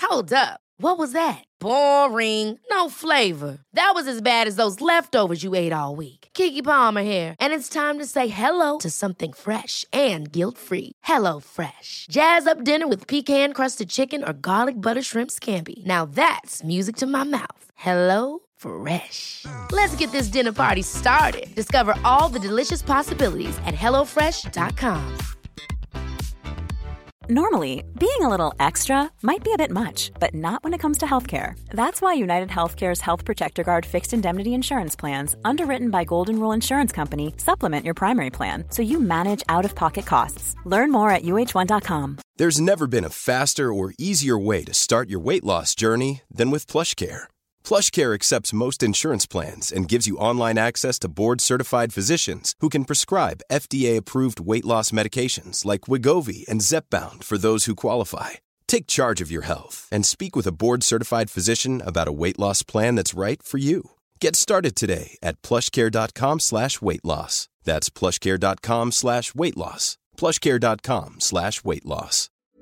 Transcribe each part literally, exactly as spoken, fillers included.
Hold up. What was that? Boring. No flavor. That was as bad as those leftovers you ate all week. Keke Palmer here, and it's time to say hello to something fresh and guilt-free. Hello Fresh. Jazz up dinner with pecan-crusted chicken or garlic butter shrimp scampi. Now that's music to my mouth. Hello Fresh. Let's get this dinner party started. Discover all the delicious possibilities at hello fresh dot com. Normally, being a little extra might be a bit much, but not when it comes to healthcare. That's why United Healthcare's Health Protector Guard fixed indemnity insurance plans, underwritten by Golden Rule Insurance Company, supplement your primary plan so you manage out-of-pocket costs. Learn more at U H one dot com. There's never been a faster or easier way to start your weight loss journey than with PlushCare. PlushCare accepts most insurance plans and gives you online access to board-certified physicians who can prescribe F D A-approved weight loss medications like Wegovy and Zepbound for those who qualify. Take charge of your health and speak with a board-certified physician about a weight loss plan that's right for you. Get started today at plushcare.com slash weight loss. That's plushcare.com slash weight loss. plushcare.com slash weight loss.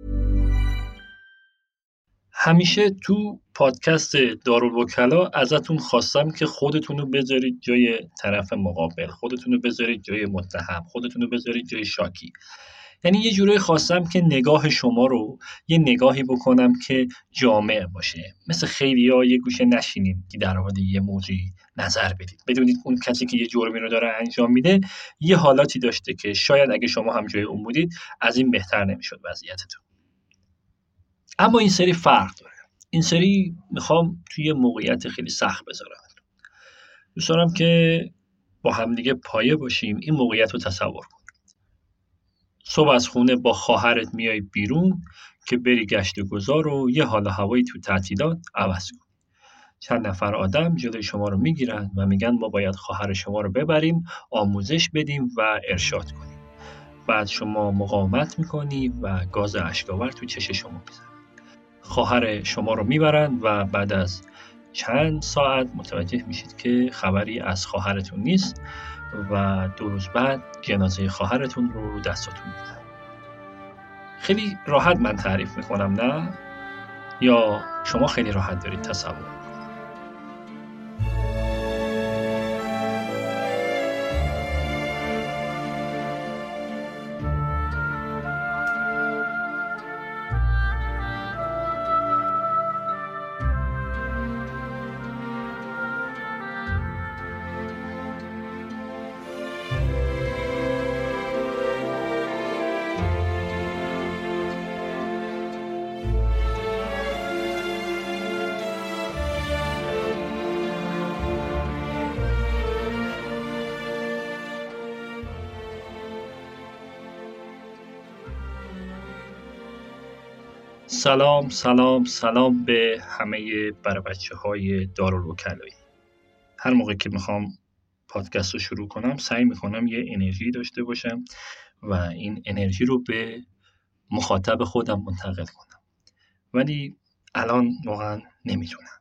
همیشه تو پادکست دارالوکلا ازتون خواستم که خودتون رو بذارید جای طرف مقابل، خودتون رو بذارید جای متهم، خودتون رو بذارید جای شاکی. یعنی یه جوری خواستم که نگاه شما رو یه نگاهی بکنم که جامع باشه. مثل خیلی‌ها یه گوشه نشینید که در مورد یه موضوعی نظر بدید. بدونید اون کسی که یه جرمی رو داره انجام میده یه حالاتی داشته که شاید اگه شما هم جای اون بودید از این بهتر نمیشد وضعیتتون. اما این سری فرق داره. این سری میخوام توی موقعیت خیلی سخت بذارم. دوست دارم که با همدیگه پایه باشیم، این موقعیت رو تصور کنیم. صبح از خونه با خواهرت میای بیرون که بری گشت گذار و یه حال و هوایی تو تعطیلات عوض کن. چند نفر آدم جلوی شما رو میگیرن و میگن ما باید خواهر شما رو ببریم، آموزش بدیم و ارشاد کنیم. بعد شما مقاومت میکنی و گاز اشک‌آور تو چش شما میزنن. خواهر شما رو میبرن و بعد از چند ساعت متوجه میشید که خبری از خواهرتون نیست و دو روز بعد جنازه خواهرتون رو دستاتون میدن. خیلی راحت من تعریف میکنم نه؟ یا شما خیلی راحت دارید تصور؟ سلام سلام سلام به همه بر بچه های دارالوکلایی. هر موقع که میخوام پادکست رو شروع کنم سعی میکنم یه انرژی داشته باشم و این انرژی رو به مخاطب خودم منتقل کنم، ولی الان واقعا نمیتونم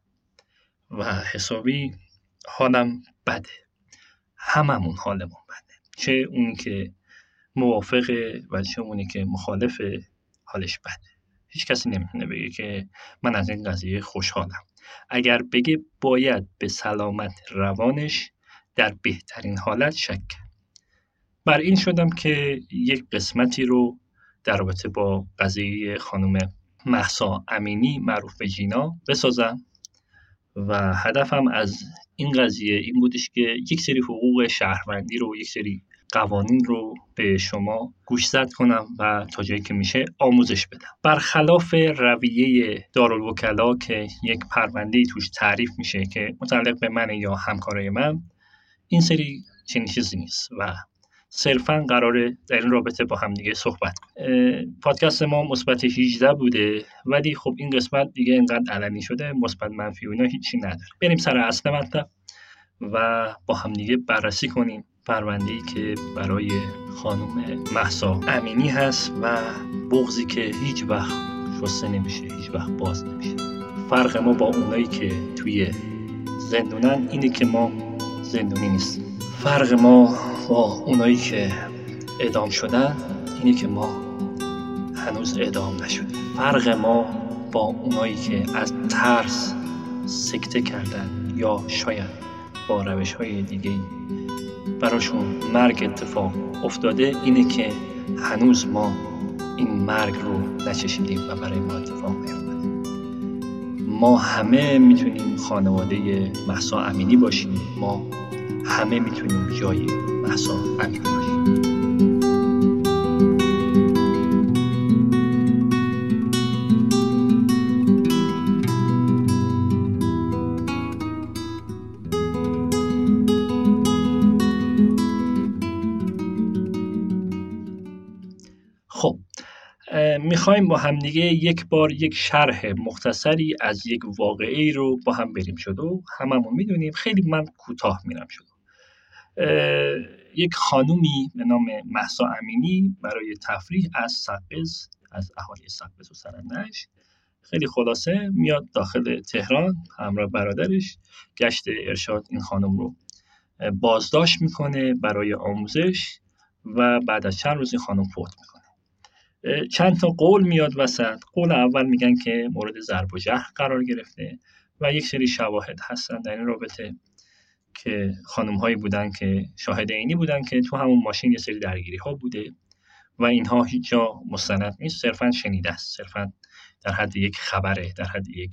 و حسابی حالم بده. هممون حالمون بده، چه اونی که موافقه و چه اونی که مخالفه حالش بده. هیچ کسی نمیتونه بگه که من از این قضیه خوشحالم. اگر بگه باید به سلامت روانش در بهترین حالت شک کرد. بر این شدم که یک قسمتی رو در رابطه با قضیه خانم مهسا امینی معروف به جینا بسازم و هدفم از این قضیه این بودش که یک سری حقوق شهروندی رو، یک سری قوانین رو به شما گوشزد کنم و تا جایی که میشه آموزش بدم. برخلاف رویه دارالوکلا که یک پرونده‌ای توش تعریف میشه که متعلق به من یا همکارای من، این سری چنین چیزی نیست و صرفاً قراره در این رابطه با هم دیگه صحبت کنیم. پادکست ما مثبت هجده بوده، ولی خب این قسمت دیگه اینقدر علنی شده، مثبت منفی و اینا هیچی نداره. بریم سر اصل مطلب و با هم دیگه بررسی کنیم پرونده‌ای که برای خانم مهسا امینی هست و بغضی که هیچ وقت شسته نمیشه، هیچ وقت باز نمیشه. فرق ما با اونایی که توی زندونن اینه که ما زندونی نیستیم. فرق ما با اونایی که اعدام شدن اینه که ما هنوز اعدام نشدیم. فرق ما با اونایی که از ترس سکته کردن یا شاید با روش‌های دیگه‌ای براشون مرگ اتفاق افتاده اینه که هنوز ما این مرگ رو نچشیدیم و برای ما اتفاق نیفتاده. ما همه میتونیم خانواده مهسا امینی باشیم، ما همه میتونیم جای مهسا امینی باشیم. خب میخوایم با همدیگه یک بار یک شرح مختصری از یک واقعه رو با هم بریم جلو. هممون میدونیم، خیلی من کوتاه میرم جلو. یک خانومی به نام مهسا امینی برای تفریح از سقز، از اهالی سقز و سرندج، خیلی خلاصه میاد داخل تهران همراه برادرش. گشت ارشاد این خانم رو بازداشت میکنه برای آموزش و بعد از چند روز این خانم فوت میکنه. چند تا قول میاد وسط. قول اول میگن که مورد ضرب و جرح قرار گرفته و یک سری شواهد هستن در این رابطه که خانم هایی بودن که شاهد عینی بودن که تو همون ماشین یه سری درگیری ها بوده و اینها هیچ جا مستند نیست، صرفا شنیده است، صرفا در حد یک خبره، در حد یک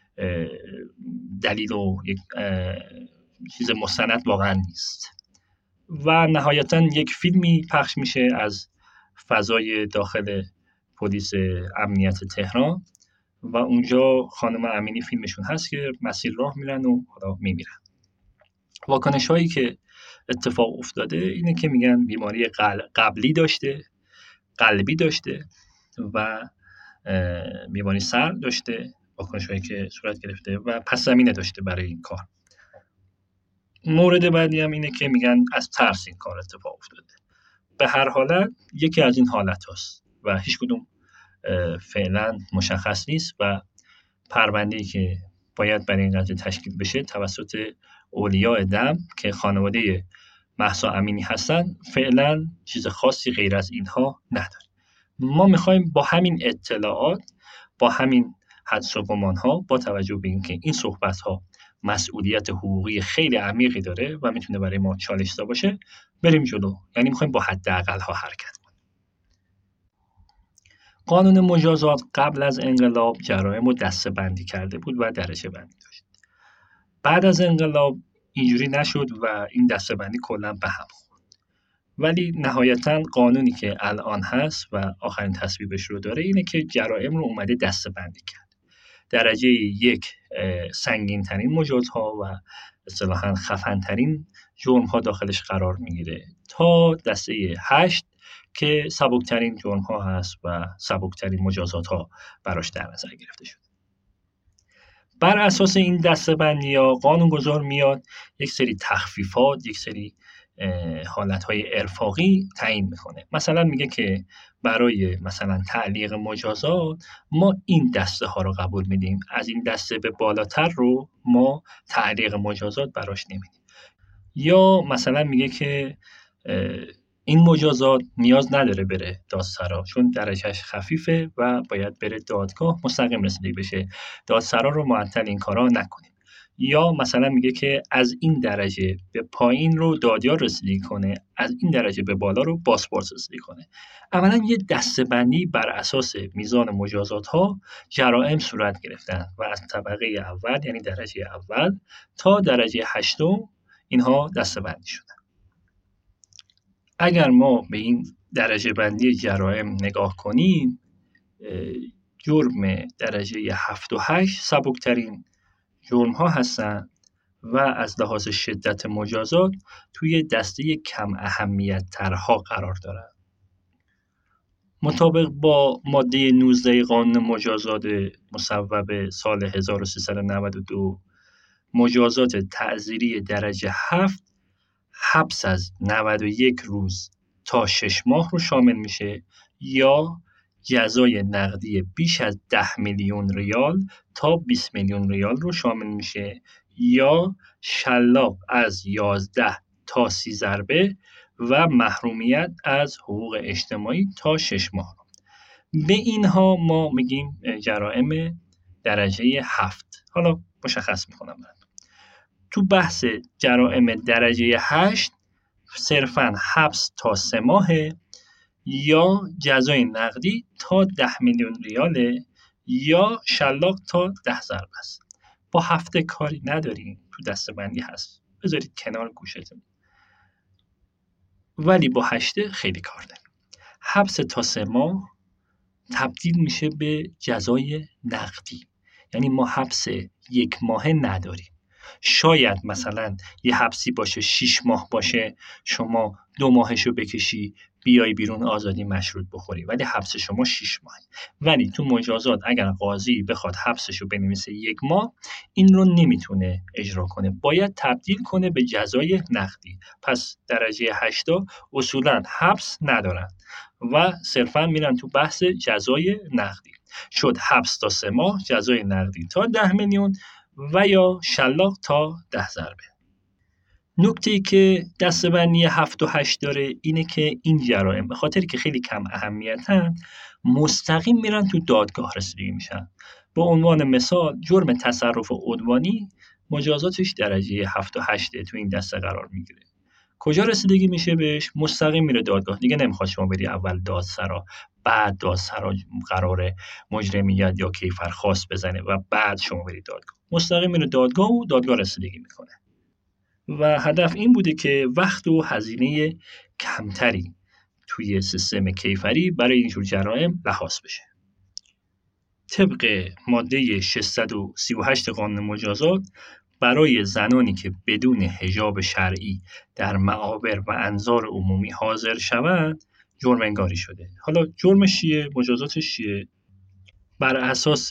دلیل و یک چیز مستند واقعا نیست. و نهایتا یک فیلمی پخش میشه از فضای داخل پلیس امنیت تهران و اونجا خانم امینی فیلمشون هست که مسیر راه میرن و حالا میمیرن. واکنش هایی که اتفاق افتاده اینه که میگن بیماری قبلی داشته، قلبی داشته و بیماری سر داشته، واکنش هایی که صورت گرفته و پس زمینه داشته برای این کار. مورد بعدی هم اینه که میگن از ترس این کار اتفاق افتاده. به هر حالت یکی از این حالت هست و هیچ کدوم فعلا مشخص نیست و پرونده‌ای که باید برای این قضیه تشکیل بشه توسط اولیاء دم که خانواده مهسا امینی هستن فعلا چیز خاصی غیر از اینها نداره. ما میخوایم با همین اطلاعات، با همین حدس و گمان‌ها، با توجه به اینکه این صحبت‌ها مسئولیت حقوقی خیلی عمیقی داره و میتونه برای ما چالش زا باشه، بریم جلو. یعنی میخوایم با حداقل ها حرکت کنیم. قانون مجازات قبل از انقلاب جرایم رو دسته بندی کرده بود و درجه بندی داشت. بعد از انقلاب اینجوری نشد و این دسته بندی کلا به هم خورد. ولی نهایتا قانونی که الان هست و آخرین تصویبش رو داره اینه که جرایم رو اومده دسته بندی کرد. درجه یک سنگین ترین مجازها و اصطلاحاً خفن ترین جرم ها داخلش قرار میگیره تا دسته هشت که سبکترین جرم ها هست و سبکترین مجازات ها براش در نظر گرفته شده. بر اساس این دسته بندی ها قانونگذار میاد یک سری تخفیفات، یک سری حالتهای ارفاقی تعیین میکنه. مثلا میگه که برای مثلا تعلیق مجازات ما این دسته ها رو قبول میدیم، از این دسته به بالاتر رو ما تعلیق مجازات براش نمیدیم. یا مثلا میگه که این مجازات نیاز نداره بره دادسرا چون درجهش خفیفه و باید بره دادگاه مستقیم رسیدگی بشه، دادسرا رو معطل این کارا نکنیم. یا مثلا میگه که از این درجه به پایین رو دادیار رسیدگی کنه، از این درجه به بالا رو پاسپورت رسیدگی کنه. اولا یه دسته‌بندی بر اساس میزان مجازات ها جرائم صورت گرفتن و از طبقه اول یعنی درجه اول تا درجه هشتم اینها دسته‌بندی شدن. اگر ما به این درجه بندی جرائم نگاه کنیم، جرم درجه هفت و هشت سبکترین جرم ها هستن و از لحاظ شدت مجازات توی دسته کم اهمیت ترها قرار دارن. مطابق با ماده نوزده قانون مجازات مصوب سال هزار و سیصد و نود و دو، مجازات تعزیری درجه هفت حبس از نود و یک روز تا شش ماه رو شامل میشه یا جزای نقدی بیش از ده میلیون ریال تا بیست میلیون ریال رو شامل میشه یا شلاق از یازده تا سی ضربه و محرومیت از حقوق اجتماعی تا شش ماه. به اینها ما میگیم جرائم درجه هفت. حالا مشخص میکنم برد. تو بحث جرائم درجه هشت صرفاً حبس تا سه ماهه یا جزای نقدی تا ده میلیون ریاله یا شلاق تا ده ضرب است. با هفته کاری نداریم، تو دسته‌بندی هست، بذارید کنار گوشتون. ولی با هشته خیلی کار داریم. حبس تا سه ماه تبدیل میشه به جزای نقدی، یعنی ما حبس یک ماه نداریم. شاید مثلا یه حبسی باشه شیش ماه باشه، شما دو ماهشو بکشی بیای بیرون آزادی مشروط بخوری، ولی حبس شما شیش ماه. ولی تو مجازات اگر قاضی بخواد حبسشو بنویسه یک ماه، این رو نمیتونه اجرا کنه، باید تبدیل کنه به جزای نقدی. پس درجه هشتا اصولا حبس ندارن و صرفا میرن تو بحث جزای نقدی. شد حبس تا سه ماه، جزای نقدی تا ده میلیون و یا شلاق تا ده ضربه. نکته‌ای که دسته‌بندی هفت و هشت داره اینه که این جرائم به خاطری که خیلی کم اهمیتن مستقیم میرن تو دادگاه رسیدگی میشن. به عنوان مثال جرم تصرف عدوانی مجازاتش درجه هفت و هشت تو این دسته قرار میگیره. کجا رسیدگی میشه بهش؟ مستقیم میره دادگاه. دیگه نمیخواد شما بری اول دادسرا، بعد دادسرا قراره مجرمیت یا کیفر خاص بزنه و بعد شما بری دادگاه. مستقیم میره دادگاه و دادگاه رسیدگی میکنه. و هدف این بوده که وقت و هزینه کمتری توی سیستم کیفری برای اینجور جرائم لحاظ بشه. طبق ماده ششصد و سی و هشت قانون مجازات برای زنانی که بدون حجاب شرعی در معابر و انظار عمومی حاضر شوند جرم انگاری شده. حالا جرمش چیه؟ مجازاتش چیه؟ بر اساس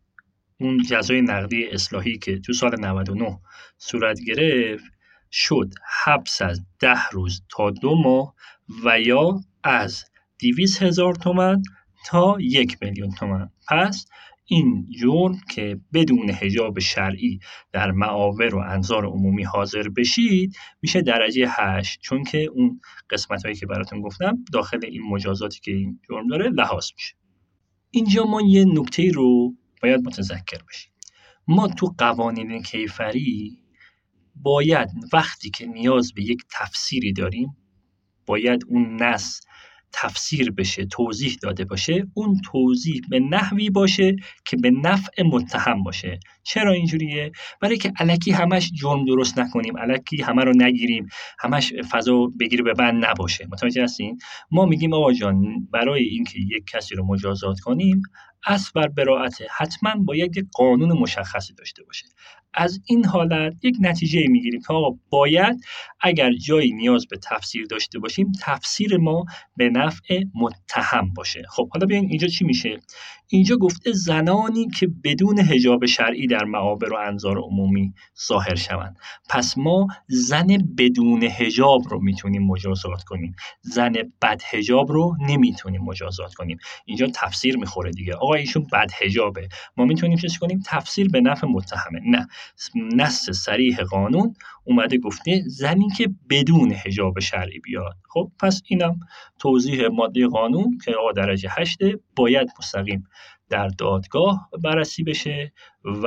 اون جزای نقدی اصلاحی که تو سال نود و نه صورت گرفت شد حبس از ده روز تا دو ماه و یا از دویست هزار تومان تا یک میلیون تومان. پس این جرم که بدون حجاب شرعی در معابر و انظار عمومی حاضر بشید میشه درجه هشت، چون که اون قسمت هایی که براتون گفتم داخل این مجازاتی که این جرم داره لحاظ میشه. اینجا ما یه نکته رو باید متذکر بشیم. ما تو قوانین کیفری باید وقتی که نیاز به یک تفسیری داریم، باید اون نص تفسیر بشه، توضیح داده باشه، اون توضیح به نحوی باشه که به نفع متهم باشه. چرا اینجوریه؟ برای که الکی همش جرم درست نکنیم، الکی همه رو نگیریم، همش فضا بگیر به بند نباشه. متوجه هستین؟ ما میگیم آقا جان برای اینکه یک کسی رو مجازات کنیم اصل بر براءت حتما باید یک قانون مشخصی داشته باشه. از این حالت یک نتیجه میگیریم که آقا باید اگر جایی نیاز به تفسیر داشته باشیم تفسیر ما به نفع متهم باشه. خب حالا بیاین اینجا چی میشه؟ اینجا گفته زنانی که بدون حجاب شرعی در معابر و انظار عمومی ظاهر شوند. پس ما زن بدون حجاب رو میتونیم مجازات کنیم، زن بد حجاب رو نمیتونیم مجازات کنیم. اینجا تفسیر میخوره دیگه. آقا ایشون بد حجابه، ما میتونیم چیز کنیم؟ تفسیر به نفع متهمه. نه، نص صریح قانون اومده گفته زنی که بدون حجاب شرعی بیاد. خب پس اینم توضیح ماده قانون که آقا درجه هشت باید مستقیم در دادگاه بررسی بشه و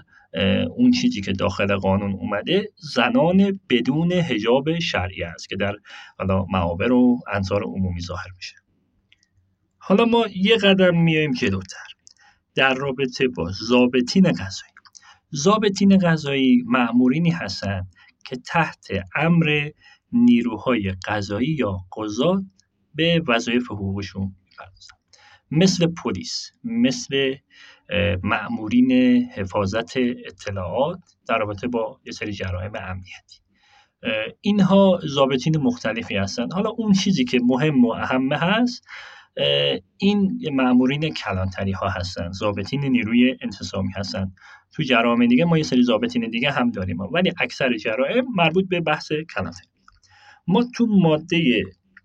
اون چیزی که داخل قانون اومده زنان بدون حجاب شرعی است که در حالا معابر و انظار عمومی ظاهر میشه. حالا ما یه قدم میایم جلوتر در رابطه با ضابطین قضایی. ضابطین قضایی مأمورینی هستند که تحت امر نیروهای قضایی یا قضات به وظایف حقوقشون میپردازن، مثل پلیس، مثل مأمورین حفاظت اطلاعات در رابطه با یه سری جرایم امنیتی. اینها ضابطین مختلفی هستند. حالا اون چیزی که مهم و اهم هست این مأمورین کلانتری ها هستن، ضابطین نیروی انتظامی هستن. تو جرایم دیگه ما یه سری ضابطین دیگه هم داریم، ولی اکثر جرایم مربوط به بحث کلانتری. ما تو ماده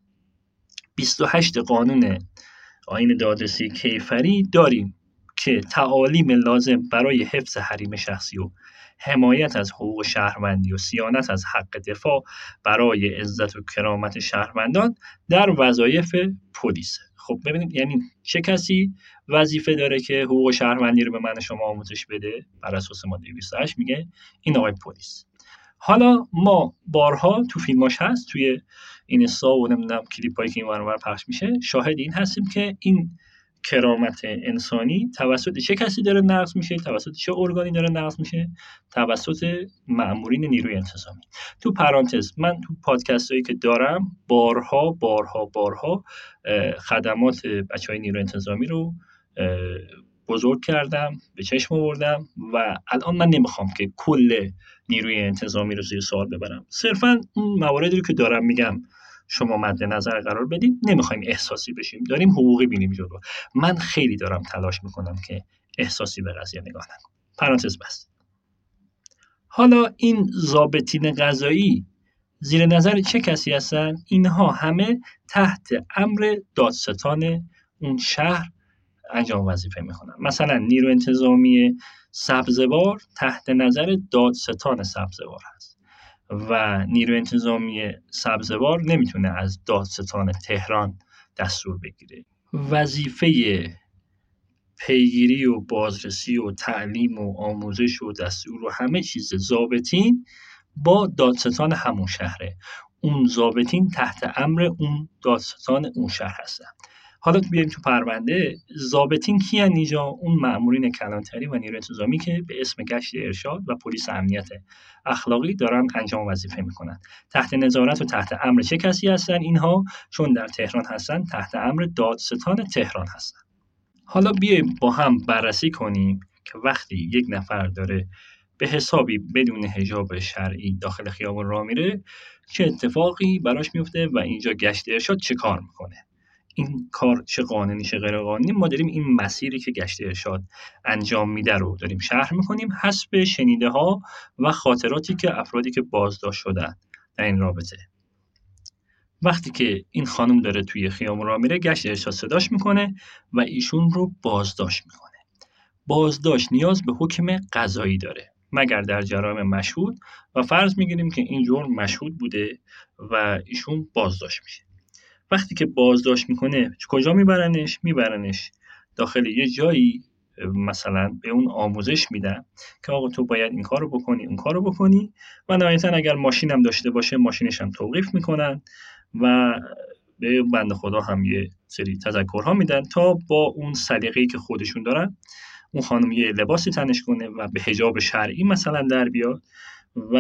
بیست و هشت قانون آیین دادرسی کیفری داریم که تعالیم لازم برای حفظ حریم شخصی و حمایت از حقوق شهروندی و صیانت از حق دفاع برای عزت و کرامت شهروندان در وظایف پلیس. خب ببینید یعنی چه کسی؟ وظیفه داره که حقوق شهروندی رو به من شما آموزش بده بر اساس ماده بیست و هشت میگه این آقای پلیس. حالا ما بارها تو فیلماش هست، توی این استا و نمیدونم کلیپایی که این ور اون ور پخش میشه شاهد این هستیم که این کرامت انسانی توسط چه کسی داره نقض میشه، توسط چه ارگانی داره نقض میشه؟ توسط مأمورین نیروی انتظامی. تو پرانتز من تو پادکست هایی که دارم بارها بارها بارها خدمات بچهای نیروی انتظامی رو بزرگ کردم، به چشم آوردم و الان من نمیخوام که کل نیروی انتظامی رو زیر سوال ببرم. صرفا اون مواردی رو که دارم میگم شما مد نظر قرار بدیم، نمیخوایم احساسی بشیم، داریم حقوقی بینیم جلو. من خیلی دارم تلاش میکنم که احساسی به قضیه نگاه نکنم. پرانتز بست. حالا این ضابطین قضایی زیر نظر چه کسی هستن؟ اینها همه تحت امر دادستان اون شهر انجام وظیفه میکنن. مثلا نیرو انتظامی سبزوار تحت نظر دادستان سبزوار هست و نیروی انتظامی سبزوار نمیتونه از دادستان تهران دستور بگیره. وظیفه پیگیری و بازرسی و تعلیم و آموزش و دستور و همه چیز ضابطین با دادستان همون شهره. اون ضابطین تحت امر اون دادستان اون شهر هستن. حالا بیایم تو پرونده. ضابطین کیان اینجا؟ اون مأمورین کلانتری و نیروی انتظامی که به اسم گشت ارشاد و پلیس امنیت اخلاقی دارن انجام وظیفه میکنن. تحت نظارت و تحت امر چه کسی هستن اینها؟ چون در تهران هستن تحت امر دادستان تهران هستن. حالا بیایم با هم بررسی کنیم که وقتی یک نفر داره به حسابی بدون حجاب شرعی داخل خیابان راه میره چه اتفاقی براش میفته و اینجا گشت ارشاد چه کار میکنه. این کار چه قانونی چه غیر قانونی، ما داریم این مسیری که گشت ارشاد انجام میده رو داریم شرح میکنیم حسب شنیده ها و خاطراتی که افرادی که بازداشت شدن در این رابطه. وقتی که این خانم داره توی خیابون راه میره گشت ارشاد صداش میکنه و ایشون رو بازداشت میکنه. بازداشت نیاز به حکم قضایی داره مگر در جرائم مشهود و فرض میگیریم که این جرم مشهود بوده و ایشون بازداشت میشه. وقتی که بازداشت میکنه کجا میبرنش؟ میبرنش داخل یه جایی، مثلا به اون آموزش میدن که آقا تو باید این کارو بکنی اون کارو بکنی و نهایتا اگر ماشین هم داشته باشه ماشینش هم توقیف میکنن و به بنده خدا هم یه سری تذکرها میدن تا با اون سلیقه‌ای که خودشون دارن اون خانم یه لباسی تنش کنه و به حجاب شرعی مثلا در بیاد و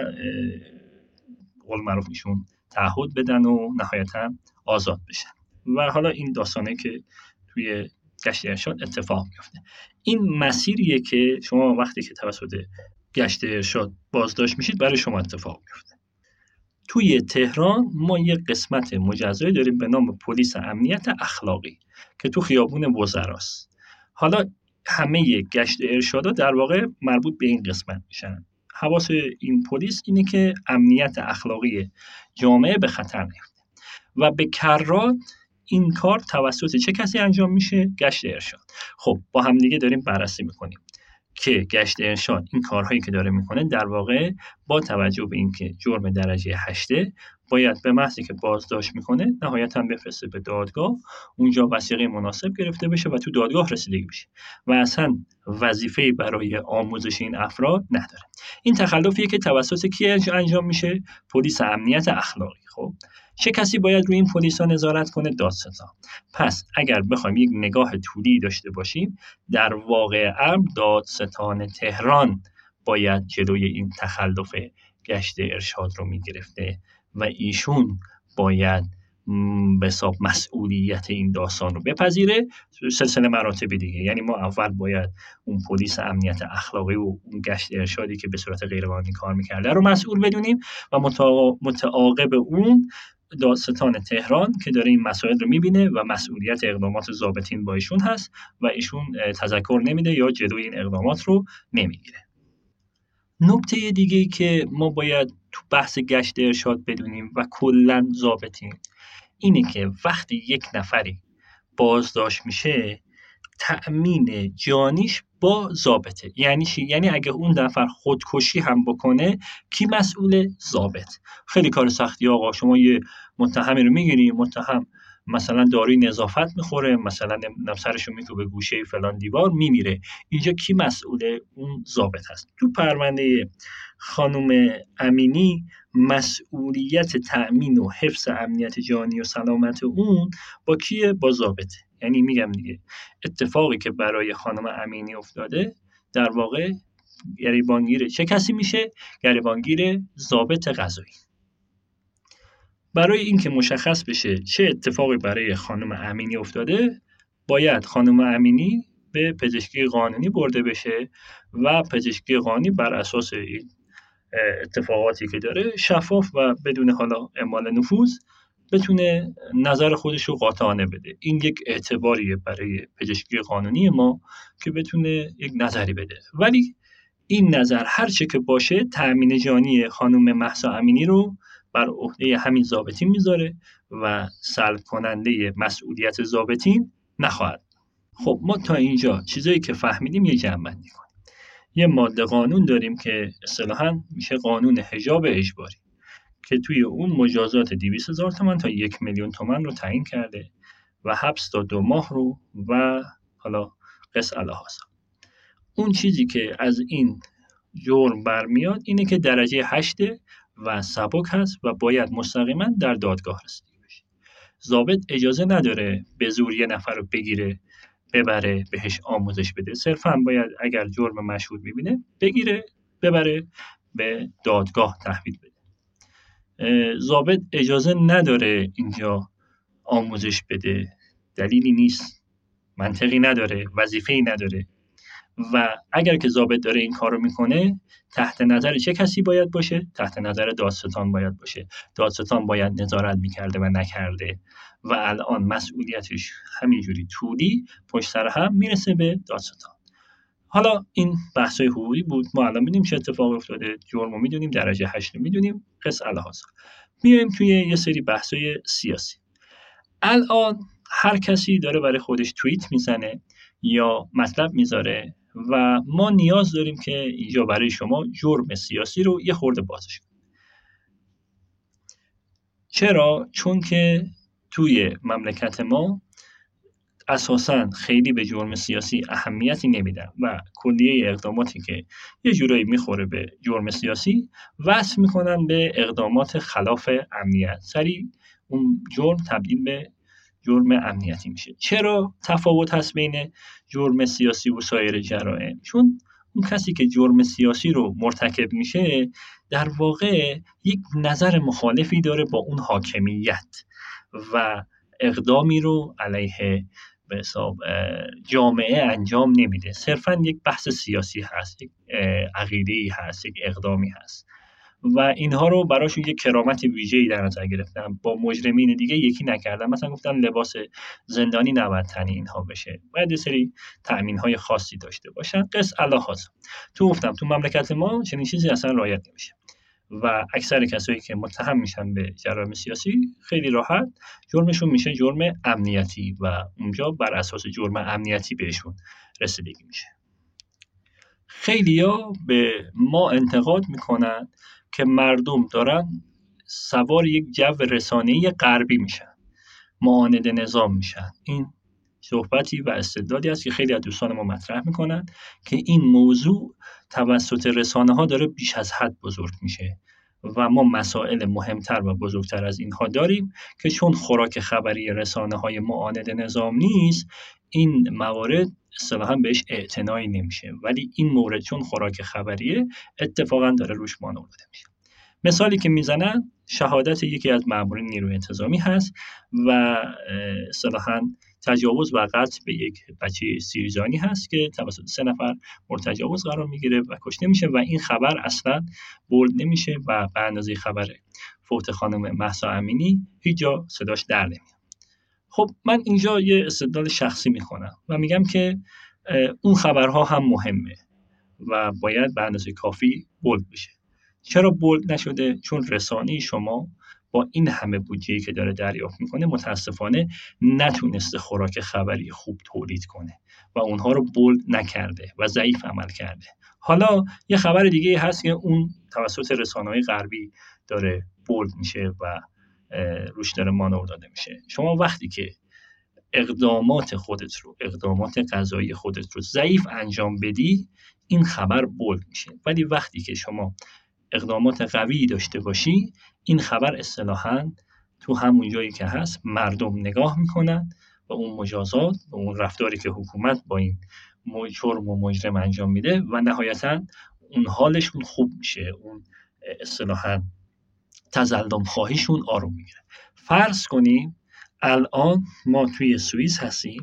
قول معروف ایشون تعهد بدن و نهایتا آزاد بشن. و حالا این داستانه که توی گشت ارشاد اتفاق میفته. این مسیریه که شما وقتی که توسط گشت ارشاد بازداشت میشید برای شما اتفاق میفته. توی تهران ما یه قسمت مجزایی داریم به نام پلیس امنیت اخلاقی که تو خیابون وزراست. حالا همه گشت ارشادا در واقع مربوط به این قسمت میشن. حواس این پلیس اینه که امنیت اخلاقی جامعه به خطر نیفته و به کرات این کار توسط چه کسی انجام میشه؟ گشت ارشاد. خب با هم دیگه داریم بررسی میکنیم که گشت ارشاد این کارهایی که داره میکنه در واقع با توجه به اینکه جرم درجه هشته باید به محضی که بازداشت میکنه نهایتاً بفرسته به دادگاه، اونجا وثیقه مناسب گرفته بشه و تو دادگاه رسیدگی بشه و اصلا وظیفه‌ای برای آموزش این افراد نداره. این تخلفیه که توسط کی انجام میشه؟ پلیس امنیت اخلاقی. خب چه کسی باید روی این پلیسا نظارت کنه؟ دادستان. پس اگر بخوایم یک نگاه طولی داشته باشیم در واقع امر دادستان تهران باید جلوی این تخلف گشت ارشاد رو میگرفته و ایشون باید به حساب مسئولیت این داستان رو بپذیره. سلسله مراتب دیگه، یعنی ما اول باید اون پلیس امنیت اخلاقی و اون گشت ارشادی که به صورت غیرقانونی کار میکرده رو مسئول بدونیم و متعاقب اون دادستان تهران که داره این مسائل رو میبینه و مسئولیت اقدامات ضابطین با ایشون هست و ایشون تذکر نمیده یا جلوی این اقدامات رو نمیگیره. نکته دیگه‌ای که ما باید تو بحث گشت ارشاد بدونیم و کلاً ضابطین اینه که وقتی یک نفری بازداشت میشه تأمین جانیش با ضابطه. یعنی چی؟ یعنی اگه اون نفر خودکشی هم بکنه کی مسئول؟ ضابط. خیلی کار سختی آقا. شما یه متهمی رو میگیری، متهم مثلا داروی نظافت میخوره، مثلا سرشو میکوبه گوشه فلان دیوار میمیره. اینجا کی مسئوله؟ اون ضابط هست. تو پرونده خانم امینی مسئولیت تأمین و حفظ امنیت جانی و سلامت اون با کیه؟ با ضابطه. یعنی میگم دیگه اتفاقی که برای خانم امینی افتاده در واقع گریبانگیر چه کسی میشه؟ گریبانگیر ضابط قضایی. برای اینکه مشخص بشه چه اتفاقی برای خانم امینی افتاده، باید خانم امینی به پزشکی قانونی برده بشه و پزشکی قانونی بر اساس این اتفاقاتی که داره شفاف و بدون حالا اعمال نفوذ بتونه نظر خودش رو قاطعانه بده. این یک اعتباریه برای پزشکی قانونی ما که بتونه یک نظری بده. ولی این نظر هر چه که باشه تأمین جانی خانم مهسا امینی رو بر عهده همین ضابطین میذاره و سلب کننده مسئولیت ضابطین نخواهد. خب ما تا اینجا چیزایی که فهمیدیم یه جمع‌بندی کنیم. یه ماده قانون داریم که اصطلاحاً میشه قانون حجاب اجباری که توی اون مجازات دویست هزار تومان تا یک میلیون تومان رو تعیین کرده و حبس تا دو ماه رو و حالا قص الهاسا. اون چیزی که از این جرم برمیاد اینه که درجه هشته و سبک هست و باید مستقیما در دادگاه رسیدگی بشه. ضابط اجازه نداره به زور یه نفر رو بگیره ببره بهش آموزش بده. صرفا باید اگر جرم مشهود میبینه بگیره ببره به دادگاه تحویل بده. ضابط اجازه نداره اینجا آموزش بده، دلیلی نیست، منطقی نداره، وظیفه‌ای نداره. و اگر که ضابط داره این کارو میکنه تحت نظر چه کسی باید باشه؟ تحت نظر دادستان باید باشه. دادستان باید نظارت میکرده و نکرده و الان مسئولیتش همینجوری طولی پشت سر هم میرسه به دادستان. حالا این بحثای حقوقی بود. ما الان میدونیم چه اتفاقی افتاده، جرمو میدونیم، درجه هشت رو میدونیم، قص الهاسا. میایم توی یه سری بحثای سیاسی. الان هر کسی داره برای خودش توییت میزنه یا مطلب میذاره و ما نیاز داریم که اینجا برای شما جرم سیاسی رو یه خورده بازش کنیم. چرا؟ چون که توی مملکت ما اساساً خیلی به جرم سیاسی اهمیتی نمیدن و کلیه اقداماتی که یه جورایی میخوره به جرم سیاسی وصل میکنن به اقدامات خلاف امنیت. سریع اون جرم تبدیل به جرم امنیتی میشه. چرا تفاوت هست بین جرم سیاسی و سایر جرائم؟ چون اون کسی که جرم سیاسی رو مرتکب میشه در واقع یک نظر مخالفی داره با اون حاکمیت و اقدامی رو علیه به حساب جامعه انجام نمیده. صرفاً یک بحث سیاسی هست، یک عقیده‌ای هست، یک اقدامی هست و اینها رو براشون یک کرامت ویژه‌ای در نظر گرفتن. با مجرمین دیگه یکی نکردن. مثلا گفتن لباس زندانی نباید تن اینها بشه، باید یه سری تأمین‌های خاصی داشته باشن. قص الهاسا. تو گفتم تو مملکت ما چنین چیزی اصلا رعایت نمیشه و اکثر کسایی که متهم میشن به جرایم سیاسی خیلی راحت جرمشون میشه جرم امنیتی و اونجا بر اساس جرم امنیتی بهشون رسیدگی میشه. خیلیا به ما انتقاد میکنن که مردم دارن سوار یک جو رسانه‌ای غربی میشن، معاند نظام میشن. این صحبتی و استدلالی است که خیلی از دوستان ما مطرح میکنن که این موضوع توسط رسانه ها داره بیش از حد بزرگ میشه و ما مسائل مهمتر و بزرگتر از اینها داریم که چون خوراک خبری رسانه های معاند نظام نیست این موارد اصطلاحاً بهش اعتنایی نمیشه، ولی این مورد چون خوراک خبریه اتفاقاً داره روش مانور داده میشه. مثالی که میزنن شهادت یکی از مامورین نیروی انتظامی هست و اصطلاحاً تجاوز و قتل به یک بچه سیرجانی هست که توسط سه نفر مورد تجاوز قرار میگیره و کشته میشه و این خبر اصلا بولد نمیشه و به اندازه خبر فوت خانم مهسا امینی هیچ جا صداش در نمیاد. خب من اینجا یه استدلال شخصی میکنم و میگم که اون خبرها هم مهمه و باید به اندازه کافی بولد بشه. چرا بولد نشده؟ چون رسانه شما با این همه بودجه‌ای که داره دریافت میکنه متاسفانه نتونسته خوراک خبری خوب تولید کنه و اونها رو بولد نکرده و ضعیف عمل کرده. حالا یه خبر دیگه هست که اون توسط رسانه‌های غربی داره بولد میشه و روش داره مانور داده میشه. شما وقتی که اقدامات خودت رو اقدامات قضایی خودت رو ضعیف انجام بدی، این خبر بولد میشه. ولی وقتی که شما اقدامات قوی داشته باشی، این خبر اصطلاحاً تو همون جایی که هست مردم نگاه میکنن و اون مجازات و اون رفتاری که حکومت با این جرم و مجرم انجام میده و نهایتاً اون حالشون خوب میشه، اون اصطلاحاً تظلم خواهیشون آروم میگیره. فرض کنیم الان ما توی سوئیس هستیم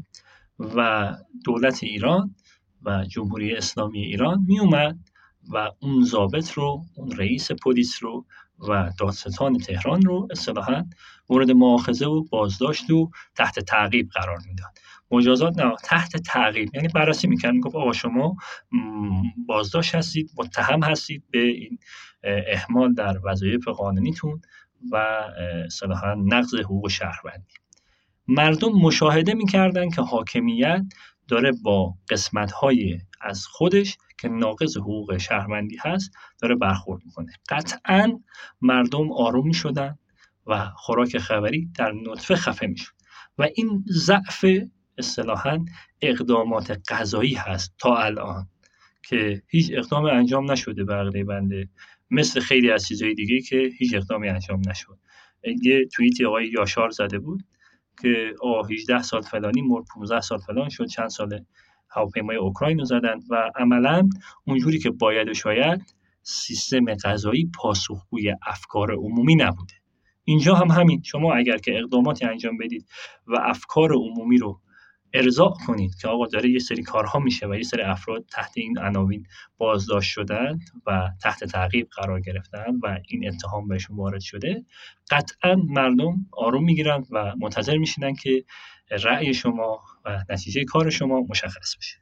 و دولت ایران و جمهوری اسلامی ایران می اومد و اون ضابط رو، اون رئیس پلیس رو و دادستان تهران رو اصطلاحاً مورد مؤاخذه و بازداشت و تحت تعقیب قرار میداد. مجازات نه، تحت تعقیب، یعنی بررسی میکرد، میگفت آقا شما بازداشت هستید، متهم هستید به این اهمال در وظایف قانونیتون و اصطلاحاً نقض حقوق شهروندی. مردم مشاهده میکردن که حاکمیت داره با قسمت‌های از خودش که ناقض حقوق شهروندی هست داره برخورد میکنه. قطعاً مردم آروم میشدن و خوراک خبری در نطفه خفه میشد و این ضعف اصطلاحاً اقدامات قضایی هست تا الان که هیچ اقدام انجام نشده به عقیده بنده، مثل خیلی از چیزهای دیگه که هیچ اقدامی انجام نشد. یه توییتی آقای یاشار زده بود که آه هجده سال فلانی مرد، پانزده سال فلان شد، چند سال هواپیمای اوکراین رو زدن و عملاً اونجوری که باید و شاید سیستم قضایی پاسخگوی افکار عمومی نبوده. اینجا هم همین، شما اگر که اقداماتی انجام بدید و افکار عمومی رو ارضاء کنید که آقا داره یه سری کارها میشه و یه سری افراد تحت این عناوین بازداشت شدن و تحت تعقیب قرار گرفتن و این اتهام بهشون وارد شده، قطعاً مردم آروم میگیرن و منتظر میشینن که رأی شما و نتیجه کار شما مشخص بشه.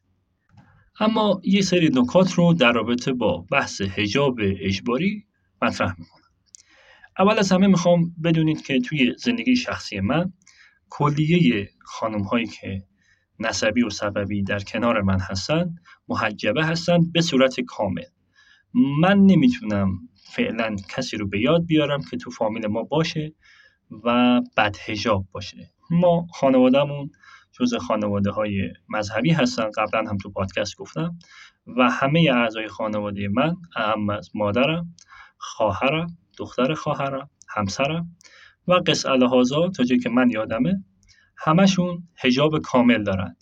اما یه سری نکات رو در رابطه با بحث حجاب اجباری مطرح میکنم. اول از همه میخوام بدونید که توی زندگی شخصی من کلیه خانم هایی که نسبی و سببی در کنار من هستن محجبه هستن به صورت کامل. من نمیتونم فعلا کسی رو به یاد بیارم که تو فامیل ما باشه و بد حجاب باشه. ما خانوادهمون جز خانواده های مذهبی هستن، قبلا هم تو پادکست گفتم، و همه اعضای خانواده من، اهم از مادرم، خواهرم، دختر خواهرم، همسرم و قس الهازا تا جایی که من یادمه همشون حجاب کامل دارن.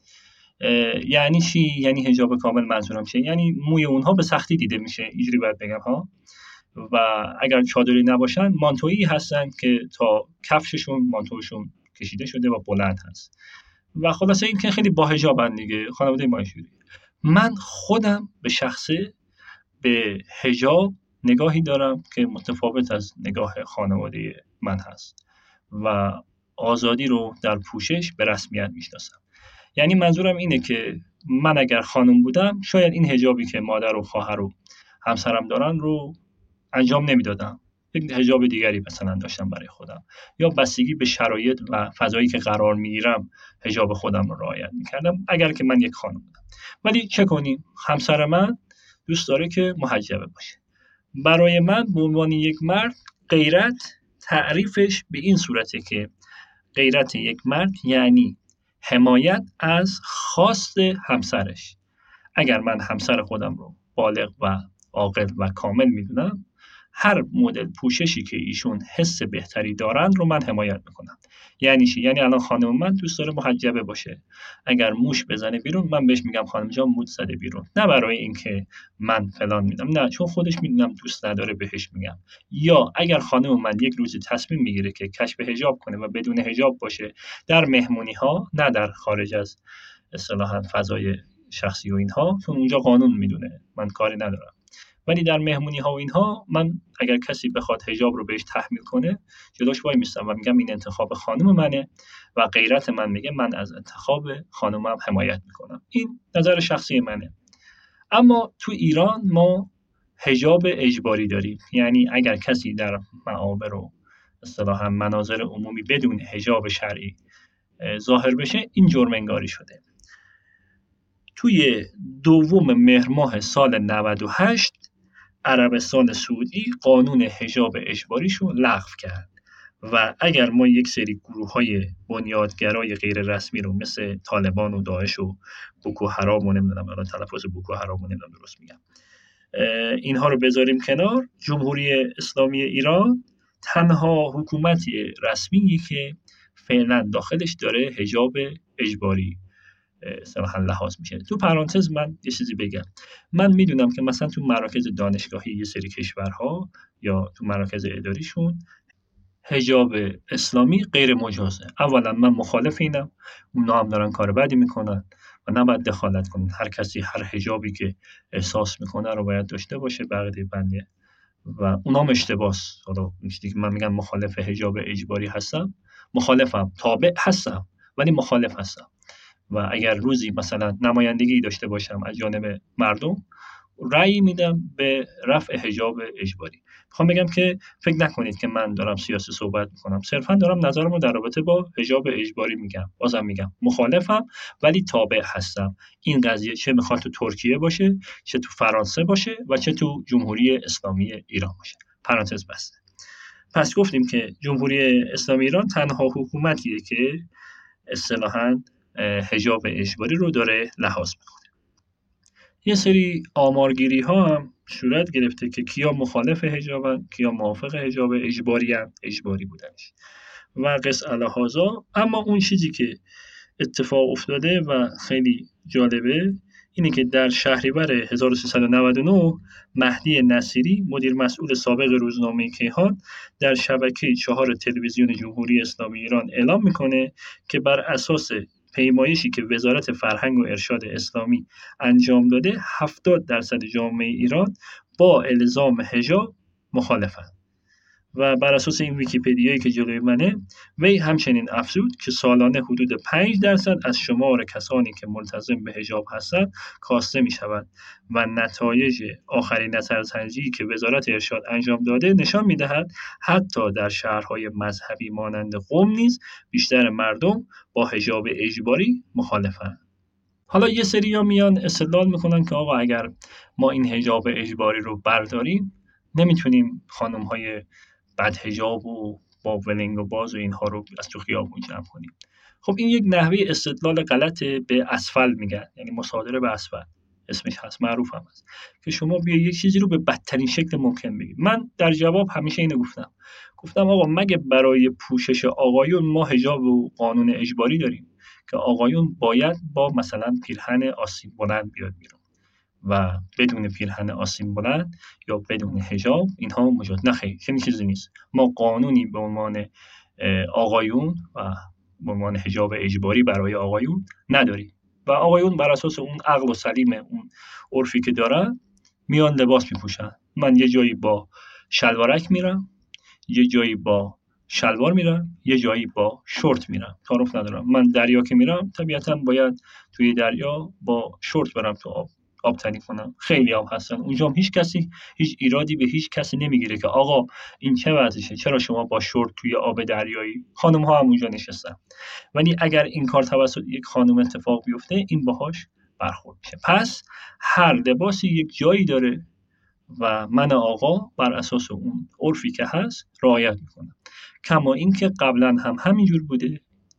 یعنی چی؟ یعنی حجاب کامل منظورم چیه؟ یعنی موی اونها به سختی دیده میشه، اینجوری باید بگم ها. و اگر چادری نباشن مانتویی هستن که تا کفششون مانتوشون کشیده شده و بلند هست و خلاصه این که خیلی با حجابن دیگه خانواده ما اینجوری. من خودم به شخصه به حجاب نگاهی دارم که متفاوت از نگاه خانواده من هست و آزادی رو در پوشش به رسمیت میشناسم. یعنی منظورم اینه که من اگر خانم بودم شاید این حجابی که مادر و خواهر و همسرم دارن رو انجام نمیدادم، یک حجاب دیگری مثلا داشتم برای خودم، یا بستگی به شرایط و فضایی که قرار میگیرم حجاب خودم رو رعایت میکردم اگر که من یک خانم بودم. ولی چه کنیم، همسر من دوست داره که محجبه باشه. برای من به عنوان یک مرد غیرت تعریفش به این صورته که غیرت یک مرد یعنی حمایت از خواست همسرش. اگر من همسر خودم رو بالغ و عاقل و کامل میدونم، هر مدل پوششی که ایشون حس بهتری دارن رو من حمایت میکنم. یعنی چی؟ یعنی الان خانم من دوست داره محجبه باشه، اگر موش بزنه بیرون من بهش میگم خانم جان موش زده بیرون، نه برای اینکه من فلان میدم، نه چون خودش میدونم دوست نداره بهش میگم. یا اگر خانم من یک روزی تصمیم میگیره که کشف حجاب کنه و بدون حجاب باشه در مهمونی ها، نه در خارج از اصطلاحاً فضای شخصی و اینها، چون اونجا قانون میدونه من کاری ندارم، ولی در مهمونی ها و اینها من اگر کسی بخواد حجاب رو بهش تحمیل کنه جلوش وای میستم و میگم این انتخاب خانم منه و غیرت من میگه من از انتخاب خانمم حمایت میکنم. این نظر شخصی منه. اما تو ایران ما حجاب اجباری داریم، یعنی اگر کسی در معابر و اصطلاحاً مناظر عمومی بدون حجاب شرعی ظاهر بشه این جرم انگاری شده. توی دوم مهر ماه سال نود و هشت عربستان سعودی قانون حجاب اجباریشو لغو کرد و اگر ما یک سری گروه‌های بنیادگرای غیر رسمی رو مثل طالبان و داعش و بوکو حرام و نمیدونم الان تلفظ بوکو حرام و نمیدونم درست میگم اینها رو بذاریم کنار، جمهوری اسلامی ایران تنها حکومتی رسمیه که فعلا داخلش داره حجاب اجباری اصطلاحاً لحاظ میشه. تو پرانتز من یه چیزی بگم، من میدونم که مثلا تو مراکز دانشگاهی یه سری کشورها یا تو مراکز اداریشون حجاب اسلامی غیر مجازه. اولا من مخالف اینم، اونا هم دارن کار بدی میکنن و نباید دخالت کنن. هر کسی هر حجابی که احساس میکنه رو باید داشته باشه بقیه بنده و اونام اشتباس. حالا که من میگم مخالف حجاب اجباری هستم، مخالفم، تابع هستم ولی مخالف هستم و اگر روزی مثلا نمایندگی داشته باشم از جانب مردم، رأی میدم به رفع حجاب اجباری. میخوام بگم که فکر نکنید که من دارم سیاسی صحبت میکنم، صرفا دارم نظرمو در رابطه با حجاب اجباری میگم. بازم میگم مخالفم ولی تابع هستم. این قضیه چه میخواد تو ترکیه باشه، چه تو فرانسه باشه و چه تو جمهوری اسلامی ایران باشه. پرانتز بسته. پس گفتیم که جمهوری اسلامی ایران تنها حکومتیه که اصطلاحاً حجاب اجباری رو داره لحاظ میکنه. یه سری آمارگیری ها هم صورت گرفته که کیا مخالف حجابن، کیا موافق حجاب اجباری هم اجباری بودنش و قص الهازا. اما اون چیزی که اتفاق افتاده و خیلی جالبه اینه که در شهریور هزار و سیصد و نود و نه مهدی نصیری مدیر مسئول سابق روزنامه کیهان در شبکه چهار تلویزیون جمهوری اسلامی ایران اعلام میکنه که بر اساس پیمایشی که وزارت فرهنگ و ارشاد اسلامی انجام داده هفتاد درصد جامعه ایران با الزام حجاب مخالفند و بر اساس این ویکی‌پدیایی که جلوی منه وی همچنین افزود که سالانه حدود پنج درصد از شمار کسانی که ملتزم به حجاب هستند کاسته می شود و نتایج آخرین نظرسنجی که وزارت ارشاد انجام داده نشان می دهد حتی در شهرهای مذهبی مانند قم نیز بیشتر مردم با حجاب اجباری مخالفند. حالا یه سری‌ها میان استدلال میکنن که آقا اگر ما این حجاب اجباری رو برداریم نمیتونیم خانم‌های بد حجاب و با ولنگ و باز و اینها رو از تو خیابون جمع کنیم. خب این یک نحوه استدلال غلطه، به اسفل میگن، یعنی مصادره به اسفل اسمش هست، معروف هم هست که شما بیا یک چیزی رو به بدترین شکل ممکن بگید. من در جواب همیشه اینو گفتم گفتم آقا مگه برای پوشش آقایون ما حجاب و قانون اجباری داریم که آقایون باید با مثلا پیرهن آستین بلند بیاد بیرون و بدون پیرهن آستین بلند یا بدون حجاب اینها موجود نخیر، چنین چیزی نیست. ما قانونی به عنوان آقایون و به عنوان حجاب اجباری برای آقایون نداریم و آقایون بر اساس اون عقل و سلیم اون عرفی که دارن میان لباس میپوشن. من یه جایی با شلوارک میرم، یه جایی با شلوار میرم، یه جایی با شورت میرم، تعارف ندارم. من دریا که میرم طبیعتاً باید توی دریا با شورت برم تو آب آب تنی کنم. خیلی آب هستن اونجا هم هیچ کسی هیچ ایرادی به هیچ کسی نمیگیره که آقا این چه وضعشه، چرا شما با شورت توی آب دریایی؟ خانم ها هم اونجا نشستن. ولی اگر این کار توسط یک خانم اتفاق بیفته این باهاش برخورد میشه. پس هر لباسی یک جایی داره و من آقا بر اساس اون عرفی که هست رعایت میکنم. کما اینکه قبلا هم همینجور بوده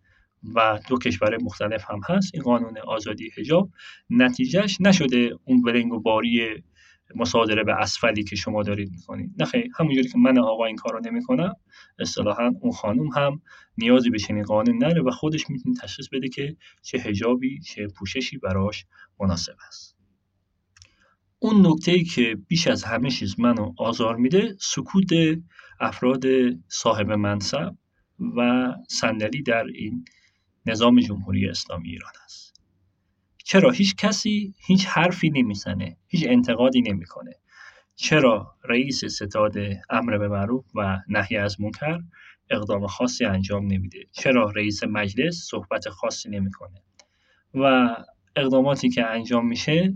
و دو کشور مختلف هم هست این قانون آزادی حجاب نتیجهش نشده اون ولنگ و باری مصادره به اسفلی که شما دارید میکنید. نه خیر، همونجوری که من آقا این کارو نمیکنم اصطلاحاً اون خانم هم نیازی به چنین قانون نره و خودش میتونه تشخیص بده که چه حجابی چه پوششی براش مناسب است. اون نکته‌ای که بیش از همه چیز منو آزار میده سکوت افراد صاحب منصب و صندلی در این نظام جمهوری اسلامی ایران است. چرا هیچ کسی هیچ حرفی نمیزنه، هیچ انتقادی نمیکنه؟ چرا رئیس ستاد امر به معروف و نهی از منکر اقدام خاصی انجام نمیده؟ چرا رئیس مجلس صحبت خاصی نمیکنه؟ و اقداماتی که انجام میشه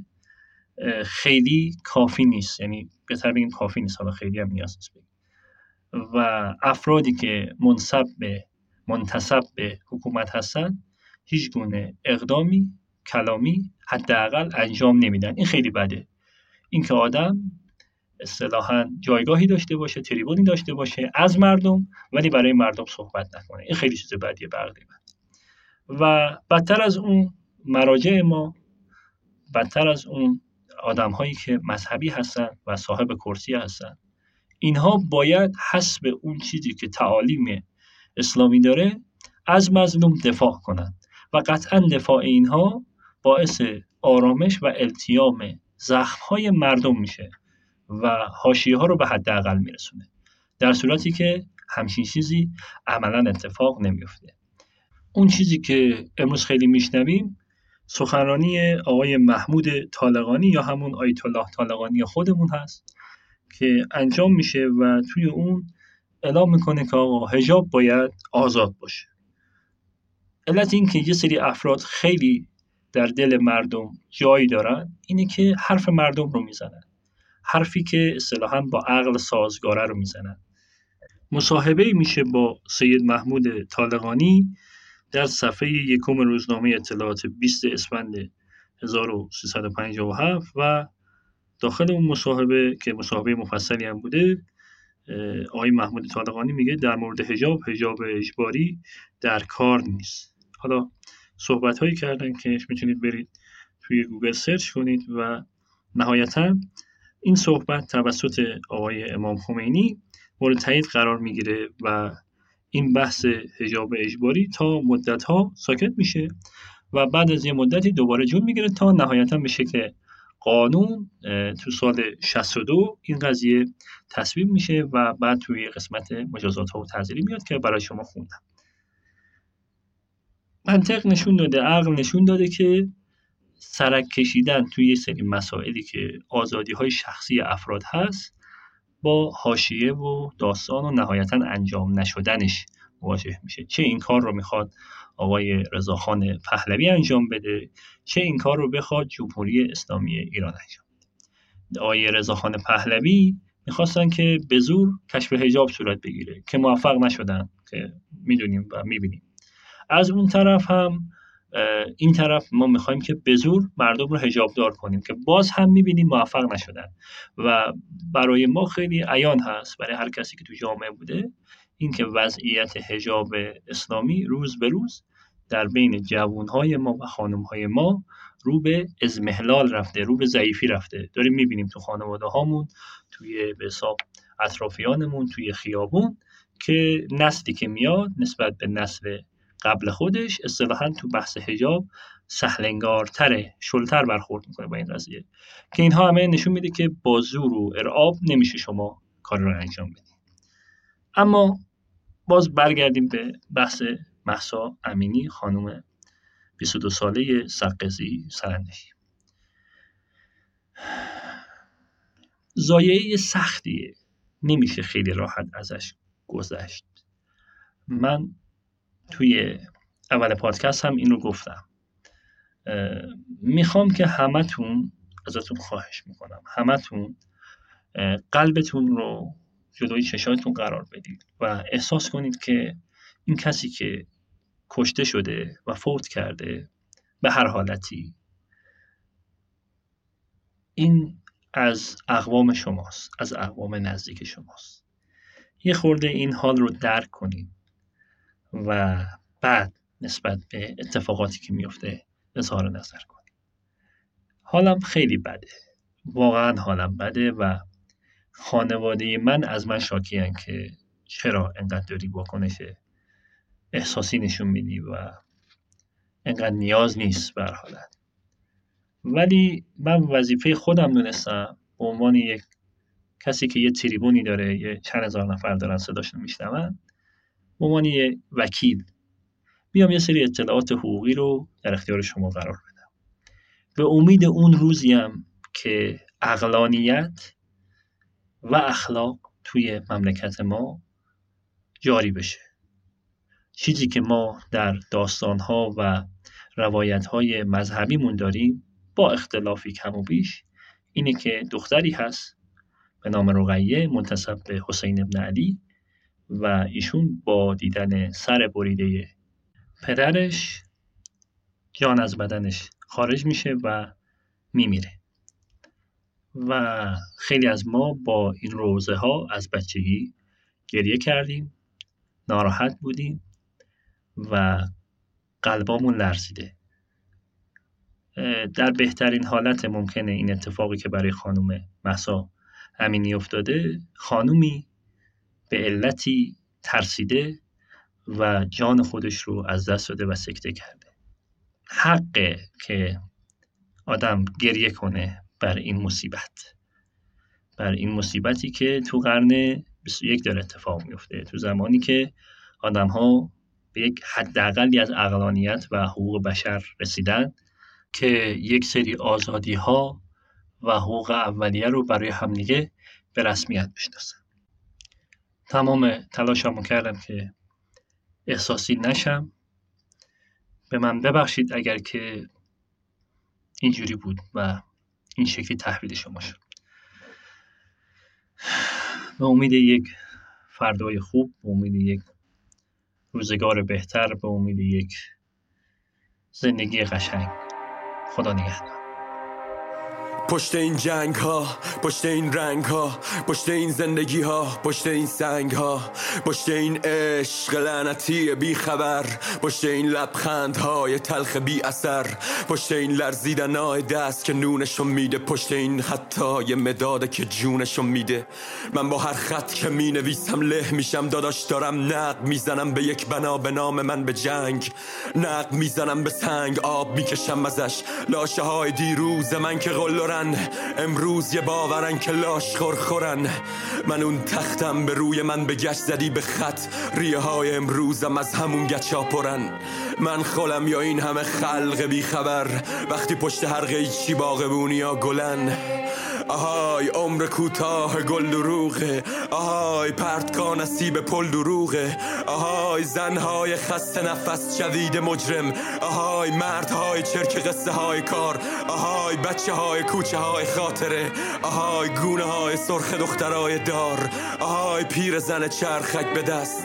خیلی کافی نیست، یعنی بهتر بگیم کافی نیست، حالا خیلی هم نیاز نیست بگیم. و افرادی که منصب به منتسب به حکومت هستن هیچ گونه اقدامی کلامی حداقل انجام نمیدن. این خیلی بده. این که آدم اصطلاحاً جایگاهی داشته باشه، تریبونی داشته باشه از مردم، ولی برای مردم صحبت نکنه. این خیلی چیز بدیه بردیم. و بدتر از اون مراجع ما، بدتر از اون آدم هایی که مذهبی هستن و صاحب کرسی هستن، اینها باید حسب اون چیزی که تعالیم اسلامی داره از مظلوم دفاع کنن و قطعا دفاع اینها باعث آرامش و التیام زخم های مردم میشه و حاشیه ها رو به حداقل میرسونه، در صورتی که همچین چیزی عملا اتفاق نمیفته. اون چیزی که امروز خیلی میشنویم سخنرانی آقای محمود طالقانی یا همون آیت الله طالقانی خودمون هست که انجام میشه و توی اون اعلام میکنه که آقا حجاب باید آزاد باشه. علت این که یه سری افراد خیلی در دل مردم جایی دارن اینه که حرف مردم رو میزنن، حرفی که اصطلاحاً با عقل سازگاره رو میزنن. مصاحبه میشه با سید محمود طالقانی در صفحه یکم روزنامه اطلاعات بیست اسفند هزار و سیصد و پنجاه و هفت و داخل اون مصاحبه که مصاحبه مفصلی هم بوده، آقای محمود طالقانی میگه در مورد حجاب، حجاب اجباری در کار نیست. حالا صحبت هایی کردن که میتونید برید توی گوگل سرچ کنید و نهایتا این صحبت توسط آقای امام خمینی مورد تایید قرار میگیره و این بحث حجاب اجباری تا مدت ها ساکت میشه و بعد از یه مدتی دوباره جون میگیره تا نهایتا به شکل قانون تو سال شصت و دو این قضیه تصویب میشه و بعد توی قسمت مجازات ها و تعزیری میاد که برای شما خوندم. منطق نشون داده، عقل نشون داده که سرک کشیدن توی یه سری مسائلی که آزادی های شخصی افراد هست با حاشیه و داستان و نهایتا انجام نشدنش مواجه میشه. چه این کار رو میخواد آقای رضاخان پهلوی انجام بده، چه این کار رو بخواد جمهوری اسلامی ایران انجام بده. آقای رضاخان پهلوی میخواستن که به زور کشف حجاب صورت بگیره که موفق نشدن که میدونیم و میبینیم. از اون طرف هم این طرف ما میخوایم که به زور مردم رو حجاب دار کنیم که باز هم میبینیم موفق نشدن و برای ما خیلی عیان هست، برای هر کسی که تو جامعه بوده، این که وضعیت حجاب اسلامی روز به روز در بین جوانهای ما و خانمهای ما رو به اضمحلال رفته، رو به ضعیفی رفته. داریم میبینیم تو خانواده هامون، توی به حساب اطرافیانمون، توی خیابون که نسلی که میاد نسبت به نسل قبل خودش اصطلاحاً تو بحث حجاب سهلنگارتره، شلتر برخورد میکنه با این قضیه که اینها همه نشون میده که با زور و ارعاب نمیشه شما کار رو انجام بدید. اما باز برگردیم به بحث مهسا امینی، خانم بیست و دو ساله سقزی سرندهی. ضایعه سختیه، نمیشه خیلی راحت ازش گذشت. من توی اول پادکست هم این رو گفتم، میخوام که همتون، ازتون خواهش میکنم همتون قلبتون رو جلوی چشاتون قرار بدید و احساس کنید که این کسی که کشته شده و فوت کرده به هر حالتی این از اقوام شماست، از اقوام نزدیک شماست. یه خورده این حال رو درک کنید و بعد نسبت به اتفاقاتی که میفته اظهار نظر کنید. حالم خیلی بده، واقعا حالم بده و خانواده من از من شاکی‌اند که چرا انقدر داری واکنش احساسی نشون میدی و انقدر نیاز نیست به هر حالت. ولی من وظیفه خودم دونستم به عنوان یک کسی که یه تریبونی داره، یه چند هزار نفر دارن صداشون میشنون، به عنوان یه وکیل بیام یه سری اطلاعات حقوقی رو در اختیار شما قرار بدم، به امید اون روزیم که عقلانیت و اخلاق توی مملکت ما جاری بشه. چیزی که ما در داستان‌ها و روایت‌های مذهبیمون داریم با اختلافی کم و بیش اینه که دختری هست به نام رقیه منتسب به حسین ابن علی و ایشون با دیدن سر بریده پدرش جان از بدنش خارج میشه و میمیره و خیلی از ما با این روزه ها از بچگی گریه کردیم، ناراحت بودیم و قلبامون لرزیده. در بهترین حالت ممکنه این اتفاقی که برای خانم مهسا امینی افتاده، خانومی به علتی ترسیده و جان خودش رو از دست داده و سکته کرده. حقه که آدم گریه کنه بر این مصیبت، بر این مصیبتی که تو قرن بیست و یک داره اتفاق میفته، تو زمانی که آدم ها به یک حداقلی از عقلانیت و حقوق بشر رسیدن که یک سری آزادی ها و حقوق اولیه رو برای همدیگه به رسمیت بشناسن. تمام تلاشمو کردم که احساسی نشم. به من ببخشید اگر که اینجوری بود و این شکلی تحویل شما شد. به امید یک فردای خوب، به امید یک روزگار بهتر، به امید یک زندگی قشنگ. خدا نگهدار. پشت این جنگ ها، پشت این رنگ ها، پشت این زندگی ها، پشت این سنگ ها، پشت این عشق لعنتی بی خبر، پشت این لبخند های تلخ بی اثر، پشت این لرزیدن های دست که نونشو میده، پشت این خطای مداده که جونشو میده. من با هر خط که می نویسم له میشم داداش، دارم نقد میزنم به یک بنا به نام من به جنگ، نقد میزنم به سنگ، آب میکشم ازش لاشه های دیروز من که قلرن، امروز یه باورن که لاش خورخورن. من اون تختم به روی من به گشت زدی به خط، ریه های امروزم از همون گچا پرن. من خولم یا این همه خلق بی خبر، وقتی پشت هر قیچی باغبونی یا گلن. آهای عمر کوتاه گل دروغه، آهای پرتکا نصیب پل دروغه، آهای زنهای خسته نفس جدید مجرم، آهای مردهای چرک قصه های کار، آهای بچه های کوچه های خاطره، آهای گونه های سرخ دخترای دار، آهای پیر زن چرخک به دست.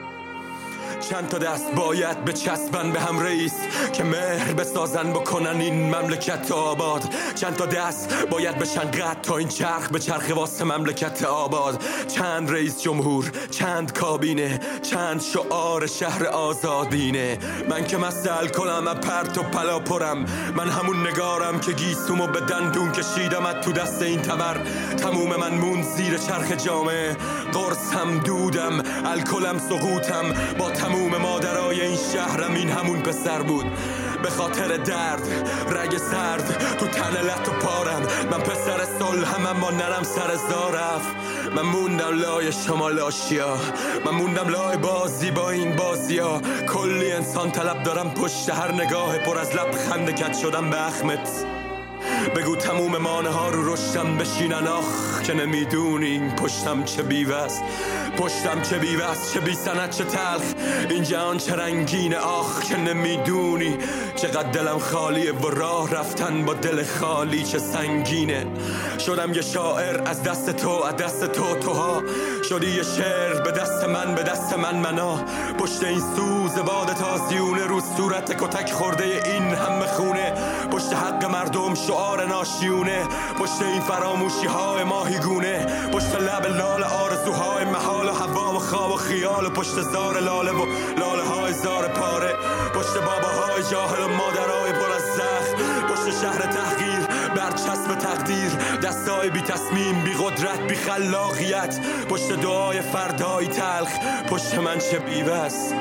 چند تا دست باید به چسبن به هم رئیس که مهر بسازن بکنن این مملکت آباد. چند تا دست باید بشن قد تا این چرخ به چرخ واسه مملکت آباد. چند رئیس جمهور، چند کابینه، چند شعار شهر آزادینه. من که مسئل کنم پرت و پلا پرم، من همون نگارم که گیسومو به دندون کشیدم تو دست این تبر. تموم من مون زیر چرخ جامعه، قرصم دودم الکلم سقوطم، با تموم مادرای این شهرم این همون پسر بود. به خاطر درد رگ سرد تو تن لط و پارم، من پسر صلحم اما نرم سر زارف. من موندم لای شما لاشیا، من موندم لای بازی با این بازیا. کلی انسان طلب دارم پشت هر نگاه پر از لبخند کج شدم به اخمت. بگو تموم مانه ها رو رشتم بشینن، آخ که نمیدونین پشتم چه بیوست، پشتم چه بیوست، چه بی سند چه تلخ، این جهان چه رنگینه، آخ که نمیدونی چقدر دلم خالیه و راه رفتن با دل خالی چه سنگینه. شدم یه شاعر از دست تو، از دست تو توها، شدی یه شعر به دست من، به دست من منا. پشت این سوز باد تازیونه رو صورت کتک خورده این همه خونه، پشت حق مردم شعار ناشیونه، پشت این فراموشی های ماهیگونه، پشت لب لال آرزوهای محال و هوا و خواب و خیال، و پشت زار لاله و لاله های زار پاره، پشت باباهای جاهل و مادرهای پر از زخم، پشت شهر تحقیر برچسب تقدیر، دستای بی تصمیم بی قدرت بی خلاقیت، پشت دعای فردای تلخ، پشت من چه بیوست.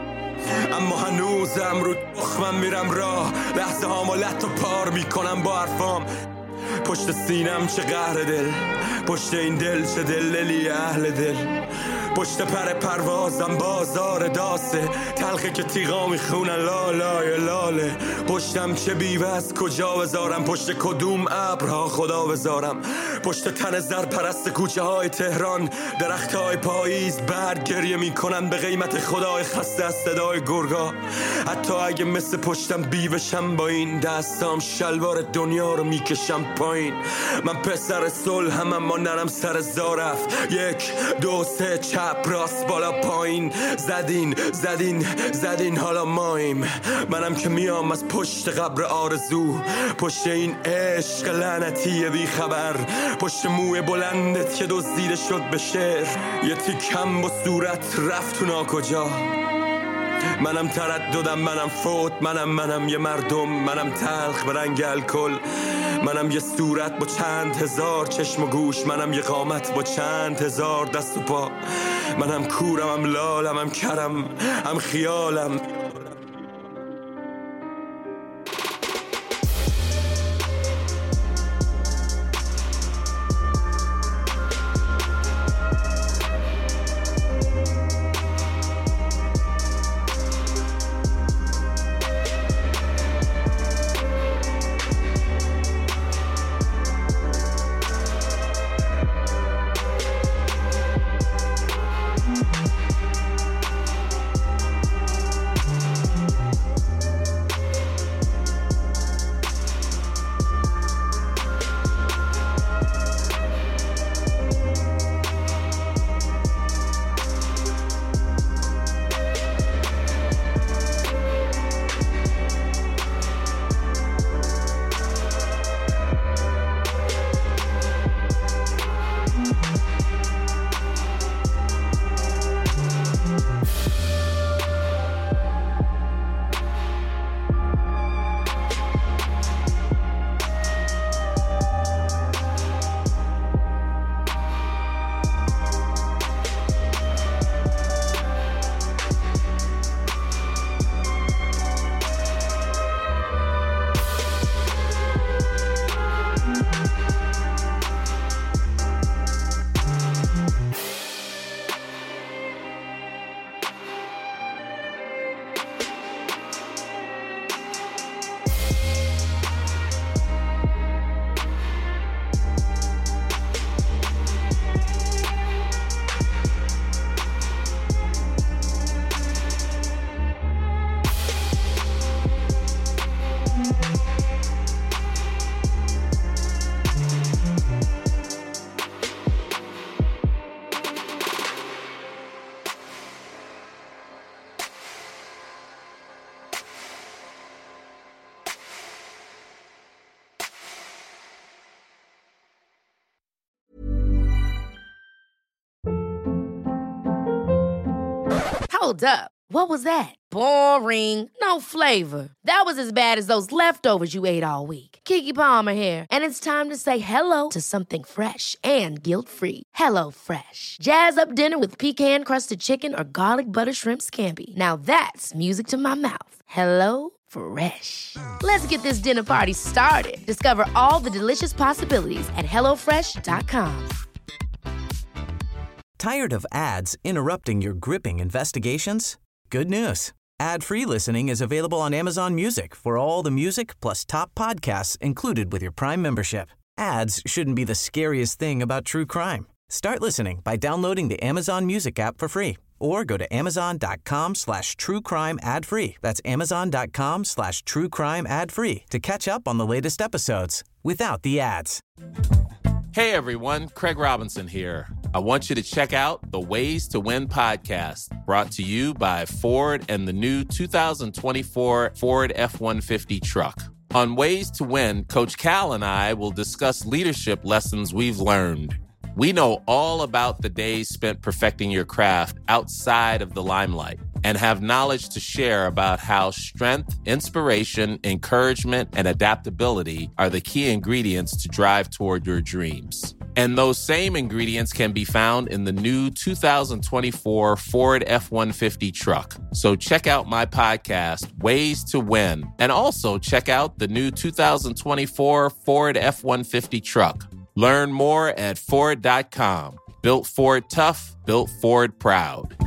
اما هنوزم رو تخمم میرم راه، لحظه هامو لط و پار میکنم با حرفام. پشت سینم چه قهر دل، پشت این دل چه دللی اهل دل، پشت پر پروازم بازار داسه، تلخه که تیغا میخونن لالای لاله. پشتم چه بیوست کجا بذارم، پشت کدوم ابرها خدا بذارم، پشت تن زر پرست کوچه های تهران، درخت های پاییز برگ گریه میکنن به قیمت خدای خسته از صدای گرگا. حتی اگه مثل پشتم بیوشم با این دستام، شلوار دنیا رو میکشم پایین. پایین. من پسر صلح هم اما نرم سر زارف. یک دو سه چپ راست بالا پایین. زدین زدین زدین حالا مایم. منم که میام از پشت قبر آرزو، پشت این عشق لعنتی بی خبر، پشت موی بلندت که دزدیده شد به شعر. یه تیکم با صورت رفت تو ناکجا. منم ترددم، منم فوت، منم منم یه مردم، منم تلخ به رنگ الکل، منم یه صورت با چند هزار چشم و گوش، منم یه قامت با چند هزار دست و پا، منم کورم، هم لالم، هم کرم، هم خیالم. Hold up. What was that? Boring. No flavor. That was as bad as those leftovers you ate all week. Keke Palmer here, and it's time to say hello to something fresh and guilt-free. Hello Fresh. Jazz up dinner with pecan-crusted chicken or garlic butter shrimp scampi. Now that's music to my mouth. Hello Fresh. Let's get this dinner party started. Discover all the delicious possibilities at hello fresh dot com. Tired of ads interrupting your gripping investigations? Good news. Ad-free listening is available on Amazon Music for all the music plus top podcasts included with your Prime membership. Ads shouldn't be the scariest thing about true crime. Start listening by downloading the Amazon Music app for free or go to amazon.com slash true crime ad free. That's amazon.com slash true crime ad free to catch up on the latest episodes without the ads. Hey everyone, Craig Robinson here. I want you to check out the Ways to Win podcast, brought to you by Ford and the new two thousand twenty-four Ford F one fifty truck. On Ways to Win, Coach Cal and I will discuss leadership lessons we've learned. We know all about the days spent perfecting your craft outside of the limelight and have knowledge to share about how strength, inspiration, encouragement, and adaptability are the key ingredients to drive toward your dreams. And those same ingredients can be found in the new two thousand twenty-four Ford F one fifty truck. So check out my podcast, Ways to Win, and also check out the new two thousand twenty-four Ford F one fifty truck. Learn more at Ford dot com. Built Ford tough, built Ford proud.